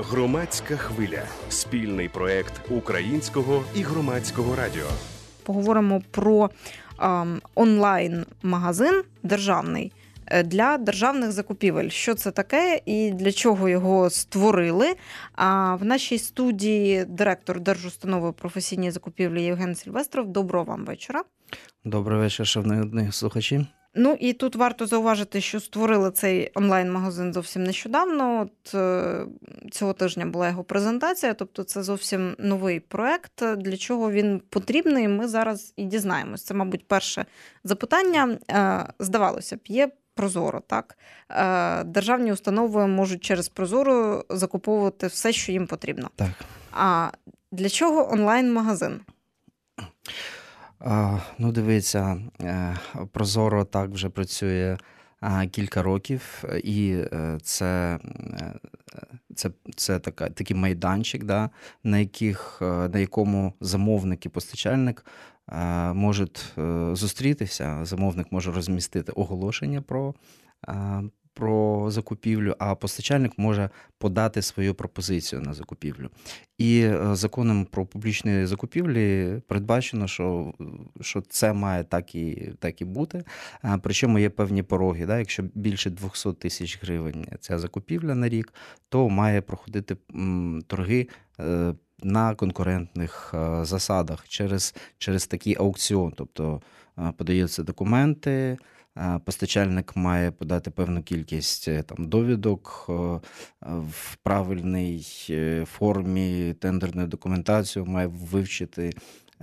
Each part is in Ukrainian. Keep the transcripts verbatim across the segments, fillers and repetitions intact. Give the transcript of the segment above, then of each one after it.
Громадська хвиля – спільний проєкт Українського і Громадського радіо. Поговоримо про ем, онлайн-магазин державний для державних закупівель. Що це таке і для чого його створили? А в нашій студії директор Держустанови професійні закупівлі Євген Сільвестров. Доброго вам вечора. Добрий вечір, шановні слухачі. Ну і тут варто зауважити, що створили цей онлайн-магазин зовсім нещодавно. От цього тижня була його презентація, тобто це зовсім новий проект. Для чого він потрібний, ми зараз і дізнаємось. Це, мабуть, перше запитання. Здавалося б, є Прозоро, так? Державні установи можуть через Прозоро закуповувати все, що їм потрібно. Так. А для чого онлайн-магазин? А, ну, дивіться, Прозоро так вже працює кілька років, і це, це, це така, такий майданчик, да, на, яких, на якому замовник і постачальник можуть зустрітися, замовник може розмістити оголошення про, про закупівлю, а постачальник може подати свою пропозицію на закупівлю. І законом про публічні закупівлі передбачено, що, що це має так і, так і бути. Причому є певні пороги. Да? Якщо більше двісті тисяч гривень ця закупівля на рік, то має проходити торги на конкурентних засадах через, через такий аукціон. Тобто подаються документи, постачальник має подати певну кількість там, довідок в правильній формі, тендерну документацію, має вивчити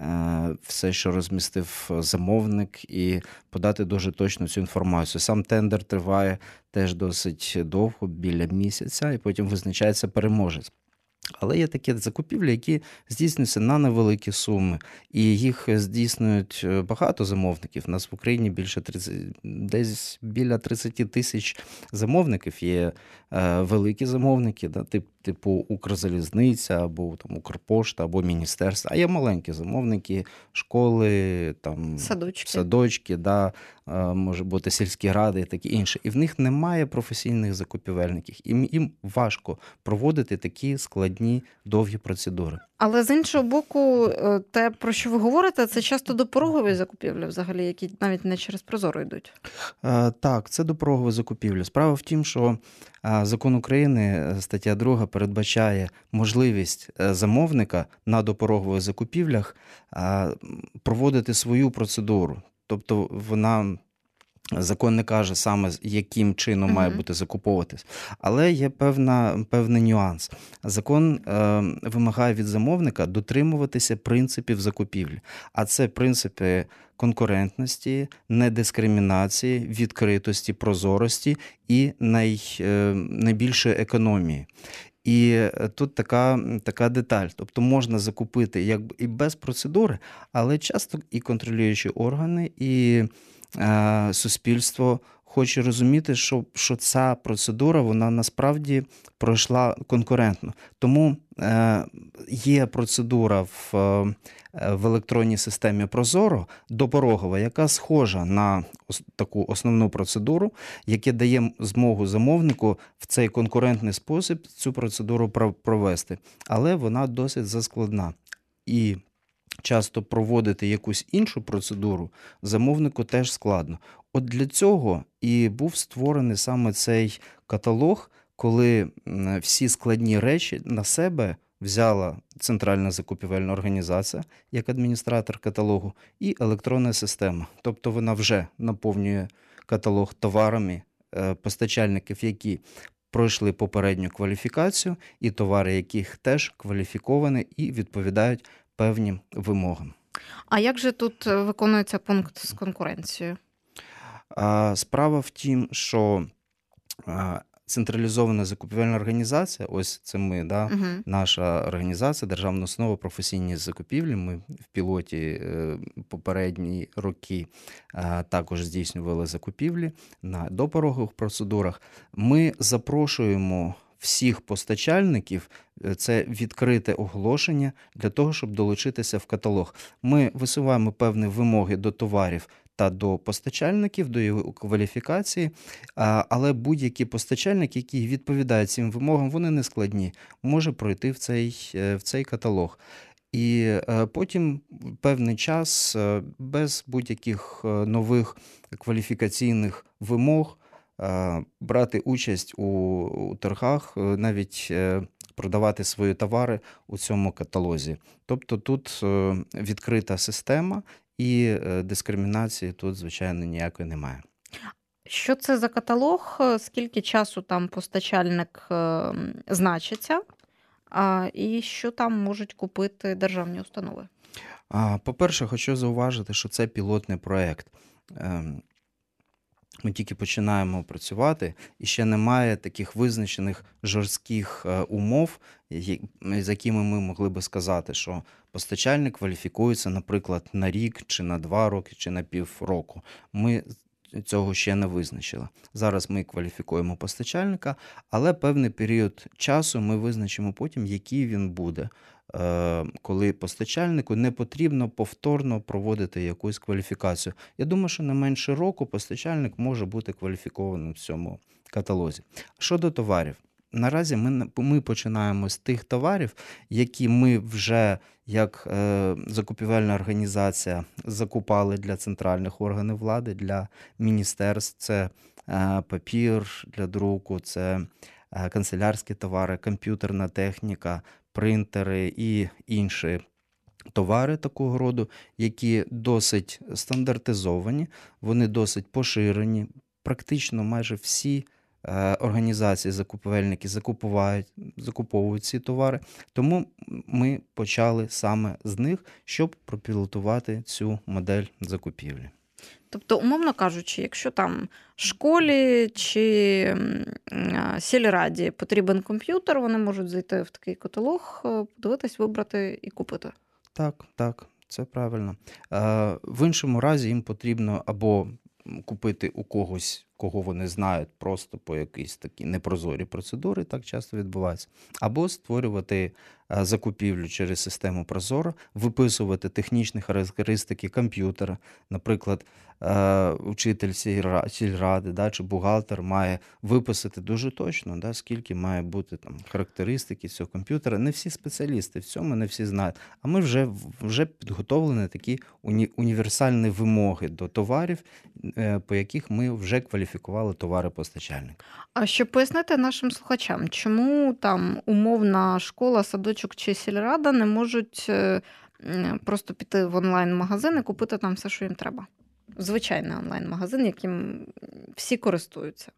все, що розмістив замовник, і подати дуже точно цю інформацію. Сам тендер триває теж досить довго, біля місяця, і потім визначається переможець. Але є такі закупівлі, які здійснюються на невеликі суми, і їх здійснюють багато замовників. У нас в Україні більше тридцять, десь біля тридцять тисяч замовників. Є е, великі замовники, да, тип, типу Укрзалізниця, або там, Укрпошта, або Міністерство. А є маленькі замовники, школи, там, садочки, садочки да, е, може бути сільські ради і таке інше. І в них немає професійних закупівельників. І їм важко проводити такі складні, довгі процедури. Але з іншого боку, те, про що ви говорите, це часто допорогові закупівлі взагалі, які навіть не через Прозоро йдуть. Так, це допорогові закупівлі. Справа в тім, що Закон України, стаття друга, передбачає можливість замовника на допорогових закупівлях проводити свою процедуру. Тобто вона... Закон не каже саме, яким чином uh-huh. має бути закуповуватись. Але є певна, певний нюанс. Закон е, вимагає від замовника дотримуватися принципів закупівлі. А це принципи конкурентності, недискримінації, відкритості, прозорості і най, е, найбільшої економії. І тут така, така деталь. Тобто можна закупити якби і без процедури, але часто і контролюючі органи, і е, суспільство хоче розуміти, що, що ця процедура, вона насправді пройшла конкурентно. Тому е, є процедура в, в електронній системі Прозоро, допорогова, яка схожа на ос, таку основну процедуру, яка дає змогу замовнику в цей конкурентний спосіб цю процедуру провести. Але вона досить заскладна. І часто проводити якусь іншу процедуру замовнику теж складно. От для цього і був створений саме цей каталог, коли всі складні речі на себе взяла Центральна закупівельна організація як адміністратор каталогу і електронна система. Тобто вона вже наповнює каталог товарами постачальників, які пройшли попередню кваліфікацію, і товари, яких теж кваліфіковані і відповідають певним вимогам. А як же тут виконується пункт з конкуренцією? Справа в тім, що централізована закупівельна організація, ось це ми, да, угу. наша організація, Державна установа професійні закупівлі, ми в пілоті попередні роки також здійснювали закупівлі на допорогових процедурах. Ми запрошуємо всіх постачальників, це відкрите оголошення для того, щоб долучитися в каталог. Ми висуваємо певні вимоги до товарів та до постачальників, до його кваліфікації. А, Але будь-який постачальник, який відповідає цим вимогам, вони не складні, може пройти в цей, е, в цей каталог. І е, потім певний час е, без будь-яких е, нових кваліфікаційних вимог е, брати участь у, у торгах, е, навіть е, продавати свої товари у цьому каталозі. Тобто тут е, відкрита система і е, дискримінації тут, звичайно, ніякої немає. Що це за каталог? Скільки часу там постачальник е, значиться? А, і що там можуть купити державні установи? А, По-перше, хочу зауважити, що це пілотний проєкт. Ем, Ми тільки починаємо працювати, і ще немає таких визначених жорстких е, умов, які- з якими ми могли би сказати, що постачальник кваліфікується, наприклад, на рік, чи на два роки, чи на півроку. Ми цього ще не визначили. Зараз ми кваліфікуємо постачальника, але певний період часу ми визначимо потім, який він буде, е, коли постачальнику не потрібно повторно проводити якусь кваліфікацію. Я думаю, що не менше року постачальник може бути кваліфікованим в цьому каталозі. Щодо товарів. Наразі ми, на- ми починаємо з тих товарів, які ми вже як е, закупівельна організація закупали для центральних органів влади, для міністерств. Це е, папір для друку, це е, канцелярські товари, комп'ютерна техніка, принтери і інші товари такого роду, які досить стандартизовані, вони досить поширені. Практично майже всі е, організації закупівельники закупувають, закуповують ці товари. Тому ми почали саме з них, щоб пропілотувати цю модель закупівлі. Тобто, умовно кажучи, якщо там школі чи м, а, сільраді потрібен комп'ютер, вони можуть зайти в такий каталог, е, подивитись, вибрати і купити. Так, так, це правильно. Е, В іншому разі їм потрібно або купити у когось, кого вони знають, просто по якійсь такій непрозорі процедури, так часто відбувається, або створювати е, закупівлю через систему Прозоро, виписувати технічні характеристики комп'ютера. Наприклад, е, вчитель сільра- сільради, да, чи бухгалтер має виписати дуже точно, да, скільки має бути там характеристики цього комп'ютера. Не всі спеціалісти в цьому, не всі знають. А ми вже, вже підготовлені такі уні, універсальні вимоги до товарів, е, по яких ми вже кваліфікували товари постачальника. А щоб пояснити нашим слухачам, чому там умовна школа, садочок чи сільрада не можуть е, м, просто піти в онлайн-магазин і купити там все, що їм треба? Звичайний онлайн-магазин, яким всі користуються.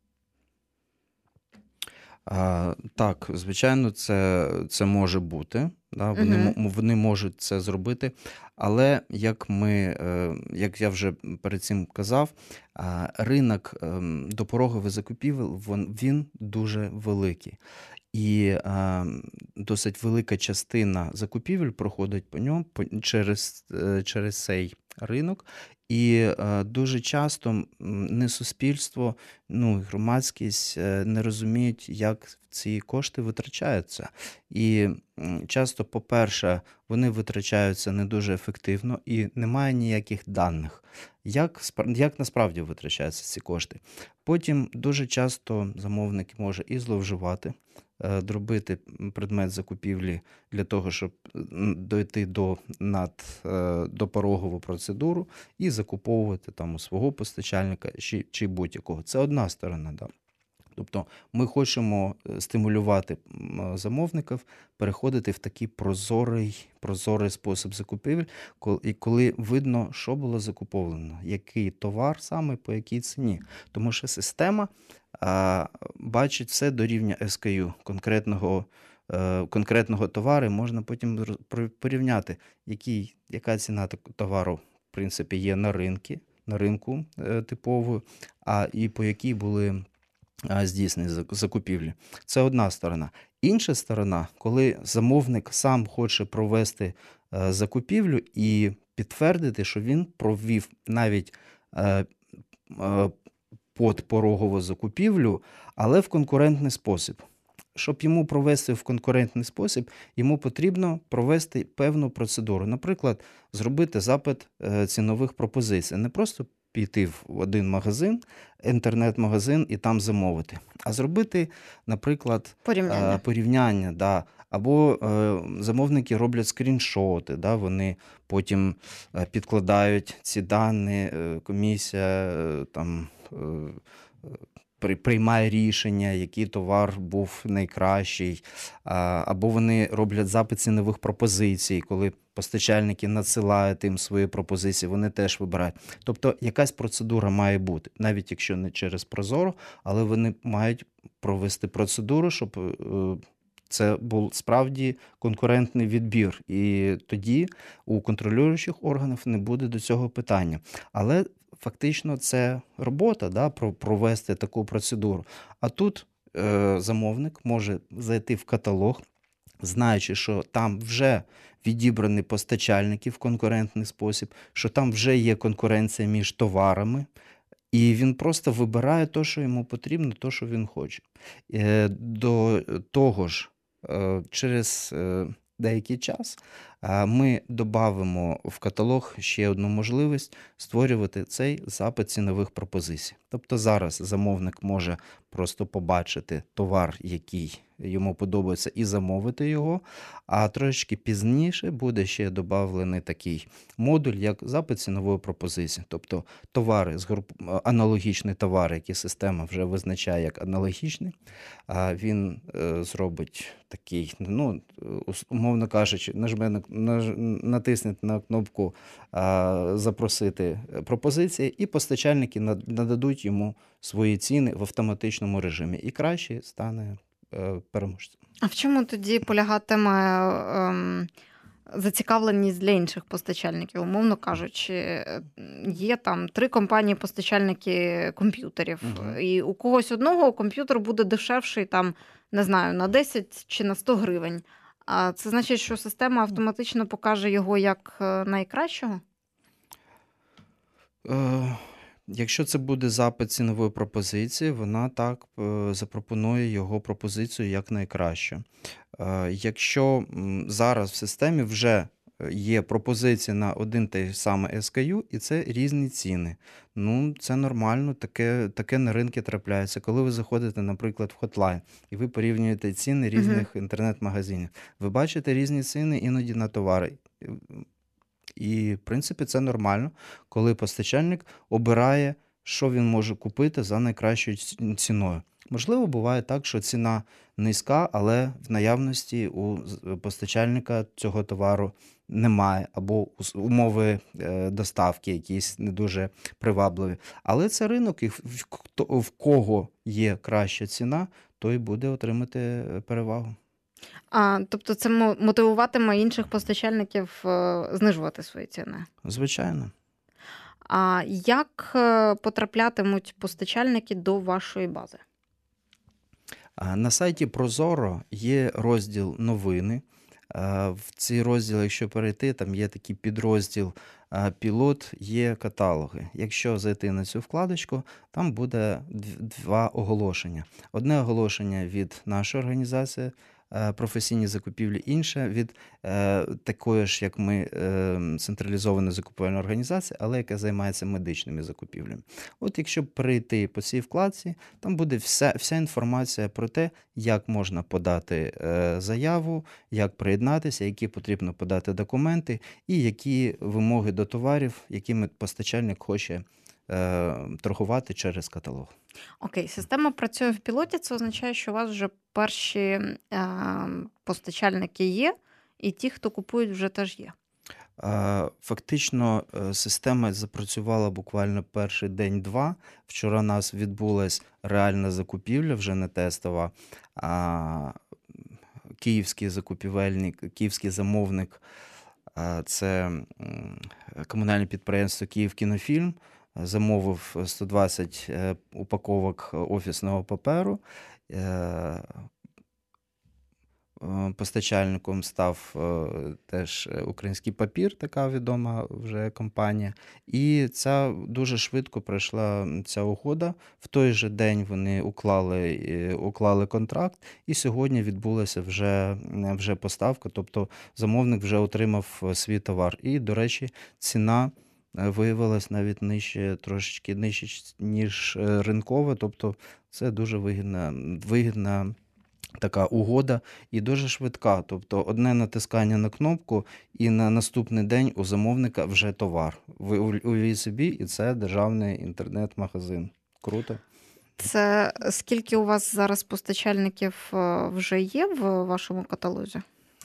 А, так, звичайно, це, це може бути. Да, вони, Мгм. мо- вони можуть це зробити, але як ми, е, як я вже перед цим казав, а, ринок ем, допорогових закупівель вон- він дуже великий. І е, досить велика частина закупівель проходить по ньому по, через, е, через цей ринок. І е, дуже часто м, не суспільство, ну, і громадськість е, не розуміють, як ці кошти витрачаються. І м, часто, по-перше, вони витрачаються не дуже ефективно і немає ніяких даних, як, спра- як насправді витрачаються ці кошти. Потім дуже часто замовник може і зловживати, е, дробити предмет закупівлі для того, щоб м, дойти до над е, допорогову процедуру і закуповувати там у свого постачальника чи, чи будь-якого. Це одна сторона. Да. Тобто ми хочемо е, стимулювати м, замовників переходити в такий прозорий, прозорий спосіб закупівель, кол- і коли видно, що було закуповано, який товар саме, по якій ціні. Тому що система а, бачить все до рівня ес кей ю, конкретного, е, конкретного товару, можна потім роз- про- порівняти, який, яка ціна так- товару, в принципі, є на ринку, на ринку е, типовою, а і по якій були а, здійснені зак- закупівлі. Це одна сторона. Інша сторона, коли замовник сам хоче провести е, закупівлю і підтвердити, що він провів навіть е, е, подпорогову закупівлю, але в конкурентний спосіб. Щоб йому провести в конкурентний спосіб, йому потрібно провести певну процедуру. Наприклад, зробити запит е, цінових пропозицій. Не просто піти в один магазин, інтернет-магазин, і там замовити. А зробити, наприклад, Порівняння. е, порівняння, да. Або е, замовники роблять скріншоти, да, вони потім е, підкладають ці дані, е, комісія е, там е, е, при- приймає рішення, який товар був найкращий, а, або вони роблять запит цінових пропозицій, коли постачальники надсилають їм свої пропозиції, вони теж вибирають. Тобто якась процедура має бути, навіть якщо не через Прозоро, але вони мають провести процедуру, щоб е, це був справді конкурентний відбір. І тоді у контролюючих органів не буде до цього питання. Але фактично це робота, да, про- провести таку процедуру. А тут е, замовник може зайти в каталог, знаючи, що там вже відібрані постачальники в конкурентний спосіб, що там вже є конкуренція між товарами, і він просто вибирає те, що йому потрібно, те, що він хоче. Е, До того ж, е, через е, деякий час е, ми додамо в каталог ще одну можливість створювати цей запит цінових пропозицій. Тобто зараз замовник може просто побачити товар, який йому подобається, і замовити його, а трошки пізніше буде ще додавлений такий модуль, як запит цінової пропозиції. Тобто товари з груп... аналогічні товари, які система вже визначає як аналогічні, а він е, зробить такий, ну, ус- умовно кажучи, нажме на, наж... натисніть на кнопку а, запросити пропозиції, і постачальники над- нададуть йому свої ціни в автоматичному режимі. І краще стане е, переможцем. А в чому тоді полягатиме ем, зацікавленість для інших постачальників? Умовно кажучи, е, є там три компанії-постачальники комп'ютерів, Мгм. і у когось одного комп'ютер буде дешевший, там, не знаю, на десять чи на сто гривень. А це значить, що система автоматично покаже його як е, найкращого? Е, Якщо це буде запит цінової пропозиції, вона так е, запропонує його пропозицію як найкраще. Е, Якщо м, зараз в системі вже є пропозиції на один той самий ес кей ю, і це різні ціни. Ну, це нормально, таке, таке на ринку трапляється. Коли ви заходите, наприклад, в Hotline, і ви порівнюєте ціни Мгм. різних інтернет-магазинів, ви бачите різні ціни іноді на товари. І, в принципі, це нормально, коли постачальник обирає, що він може купити за найкращою ці- ціною. Можливо, буває так, що ціна низька, але в наявності у з- постачальника цього товару немає, або ус- умови е, доставки якісь не дуже привабливі. Але це ринок, і в, в хто- в кого є краща ціна, той буде отримати е, перевагу. А, тобто це мо- мотивуватиме інших постачальників е, знижувати свої ціни. Звичайно. А як е, потраплятимуть постачальники до вашої бази? А, На сайті Прозоро є розділ новини. А, В цей розділ, якщо перейти, там є такий підрозділ а, пілот, є каталоги. Якщо зайти на цю вкладочку, там буде дв- два оголошення. Одне оголошення від нашої організації е, професійні закупівлі, інше від е, такої ж, як ми, е, централізована закупівельна організація, але яка займається медичними закупівлями. От якщо перейти по цій вкладці, там буде вся, вся інформація про те, як можна подати е, заяву, як приєднатися, які потрібно подати документи і які вимоги до товарів, якими постачальник хоче е, торгувати через каталог. Окей, система працює в пілоті, це означає, що у вас вже перші е, постачальники є, і ті, хто купують, вже теж є. Е, Фактично, е, система запрацювала буквально перший день-два. Вчора у нас відбулась реальна закупівля, вже не тестова. А київський закупівельник, київський замовник, а, це м, комунальне підприємство «Київкінофільм», замовив сто двадцять е, упаковок офісного паперу. Е, е, Постачальником став е, теж «Український папір», така відома вже компанія. І ця дуже швидко пройшла ця угода. В той же день вони уклали, е, уклали контракт, і сьогодні відбулася вже, е, вже поставка, тобто замовник вже отримав е, свій товар. І, до речі, ціна виявилась навіть нижче, трошечки нижче, ніж ринкове. Тобто це дуже вигідна, вигідна така угода і дуже швидка. Тобто одне натискання на кнопку, і на наступний день у замовника вже товар. Ви уявіть собі, і це державний інтернет-магазин. Круто. Це скільки у вас зараз постачальників вже є в вашому каталозі?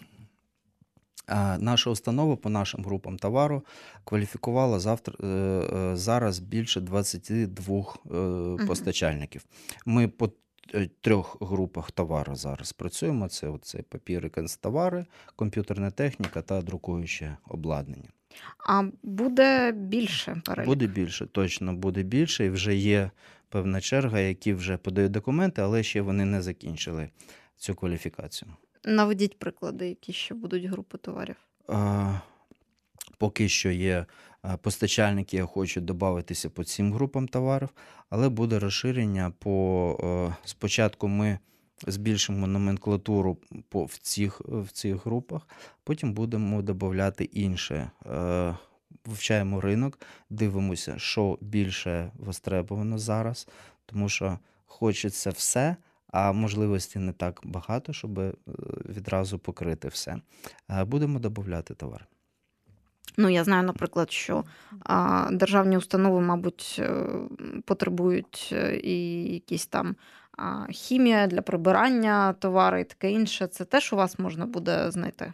Наша установа по нашим групам товару кваліфікувала завтра, зараз більше двадцять два постачальників. Ми по трьох групах товару зараз працюємо. Це оце папір і канцтовари, комп'ютерна техніка та друкуюче обладнання. А буде більше перелік? Буде більше, точно буде більше. І вже є певна черга, які вже подають документи, але ще вони не закінчили цю кваліфікацію. Наведіть приклади, які ще будуть групи товарів. А, поки що є постачальники, які хочуть додатися по цим групам товарів, але буде розширення по... Спочатку ми збільшимо номенклатуру по, в, цих, в цих групах, потім будемо додавати інше. Вивчаємо ринок, дивимося, що більше востребовано зараз, тому що хочеться все, а можливості не так багато, щоб відразу покрити все. Будемо додавати товар. Ну, я знаю, наприклад, що а, державні установи, мабуть, потребують і якісь там а, хімія для прибирання товару і таке інше. Це теж у вас можна буде знайти?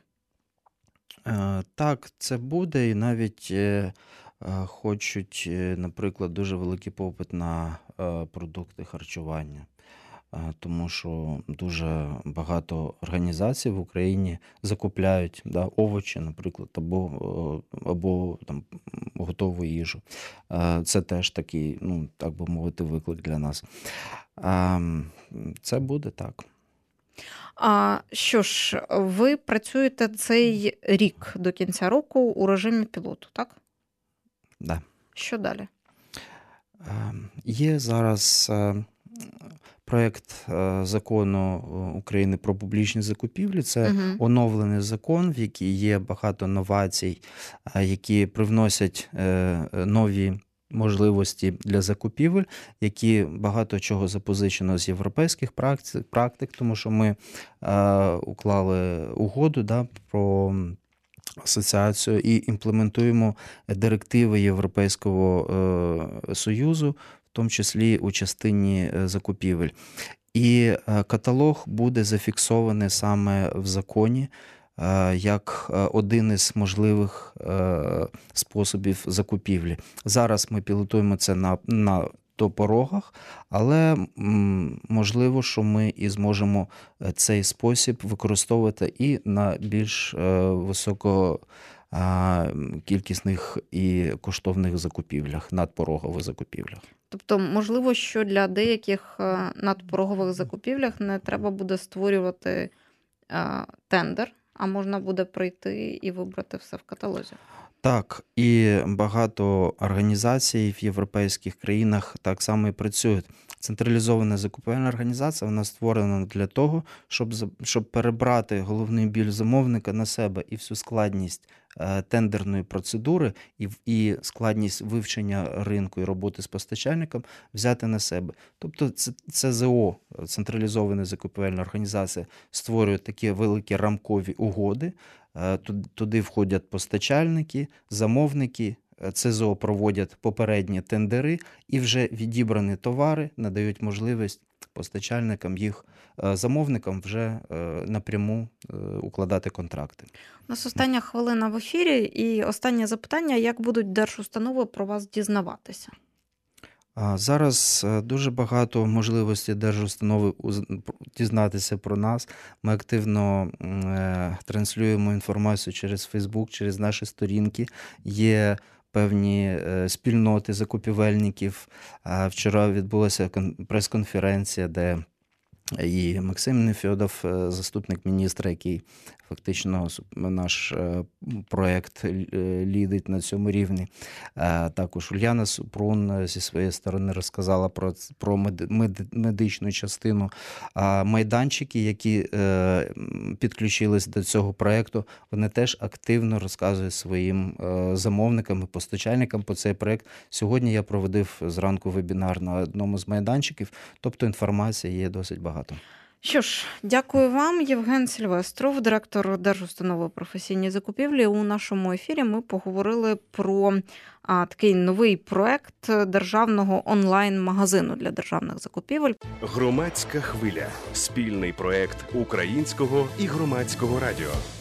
Так, це буде, і навіть хочуть, наприклад, дуже великий попит на продукти харчування. Тому що дуже багато організацій в Україні закупляють, да, овочі, наприклад, або, або там, готову їжу. Це теж такий, ну, так би мовити, виклик для нас. Це буде так. А, що ж, ви працюєте цей рік до кінця року у режимі пілоту, так? Да. Що далі? Є зараз проєкт закону України про публічні закупівлі. Це угу. оновлений закон, в який є багато новацій, які привносять нові можливості для закупівель, які багато чого запозичено з європейських практик, практик тому що ми уклали угоду, да, про асоціацію і імплементуємо директиви Європейського Союзу, в тому числі у частині закупівель. І каталог буде зафіксований саме в законі як один із можливих способів закупівлі. Зараз ми пілотуємо це на, на допорогах, але можливо, що ми і зможемо цей спосіб використовувати і на більш високо кількісних і коштовних закупівлях, надпорогових закупівлях. Тобто, можливо, що для деяких надпорогових закупівлях не треба буде створювати тендер, а можна буде прийти і вибрати все в каталозі. Так, і багато організацій в європейських країнах так само і працюють. Централізована закупівельна організація, вона створена для того, щоб, щоб перебрати головний біль замовника на себе і всю складність е, тендерної процедури і, і складність вивчення ринку і роботи з постачальником взяти на себе. Тобто це ЦЗО, централізована закупівельна організація, створює такі великі рамкові угоди. Туди входять постачальники, замовники, ЦЗО проводять попередні тендери і вже відібрані товари надають можливість постачальникам, їх замовникам вже напряму укладати контракти. У нас остання хвилина в ефірі і останнє запитання, як будуть держустанови про вас дізнаватися? Зараз дуже багато можливостей держустанови дізнатися про нас. Ми активно транслюємо інформацію через Фейсбук, через наші сторінки. Є певні спільноти закупівельників. Вчора відбулася прес-конференція, де і Максим Нефьодов, заступник міністра, який фактично наш проєкт лідить на цьому рівні. Також Уляна Супрун зі своєї сторони розказала про, про медичну частину. Майданчики, які підключились до цього проєкту, вони теж активно розказують своїм замовникам і постачальникам по цей проєкт. Сьогодні я проводив зранку вебінар на одному з майданчиків, тобто інформації є досить багато. Що ж, дякую вам. Євген Сільвестров, директор Держустанови професійні закупівлі. У нашому ефірі ми поговорили про а, такий новий проект державного онлайн-магазину для державних закупівель. Громадська хвиля – спільний проект Українського і Громадського радіо.